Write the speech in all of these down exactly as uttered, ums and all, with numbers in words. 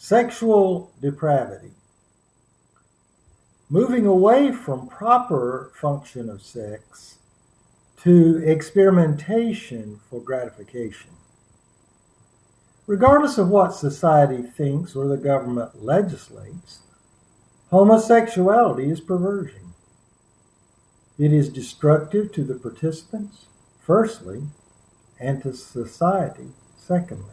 Sexual depravity. Moving away from proper function of sex to experimentation for gratification. Regardless of what society thinks or the government legislates, homosexuality is perversion. It is destructive to the participants, firstly, and to society, secondly.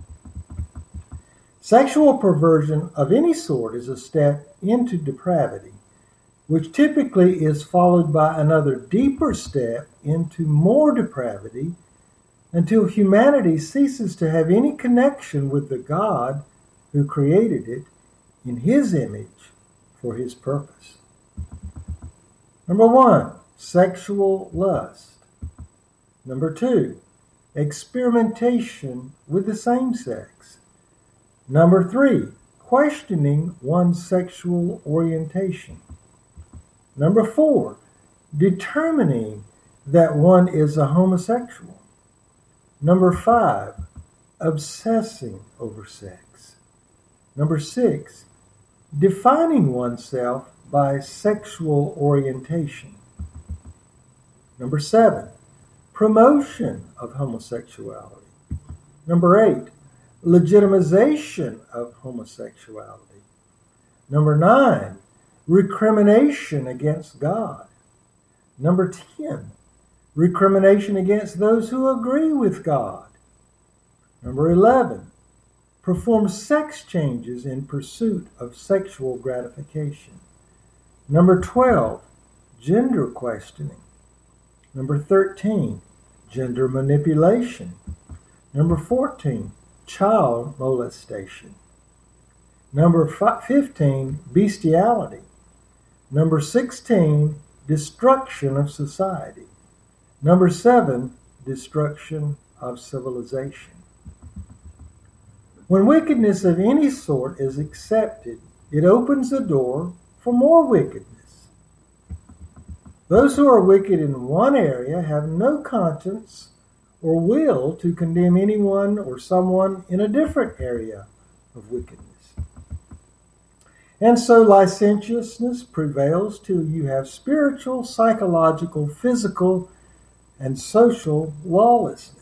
Sexual perversion of any sort is a step into depravity, which typically is followed by another deeper step into more depravity until humanity ceases to have any connection with the God who created it in his image for his purpose. Number one, sexual lust. Number two, experimentation with the same sex. Number three, questioning one's sexual orientation. Number four, determining that one is a homosexual. Number five, obsessing over sex. Number six, defining oneself by sexual orientation. Number seven, promotion of homosexuality. Number eight, legitimization of homosexuality. Number nine, recrimination against God. Number ten, recrimination against those who agree with God. Number eleven, perform sex changes in pursuit of sexual gratification. Number twelve, gender questioning. Number thirteen, gender manipulation. Number fourteen, child molestation. Number fifteen, bestiality. Number sixteen, destruction of society. Number seven, destruction of civilization. When wickedness of any sort is accepted, it opens the door for more wickedness. Those who are wicked in one area have no conscience or will to condemn anyone or someone in a different area of wickedness. And so licentiousness prevails till you have spiritual, psychological, physical, and social lawlessness.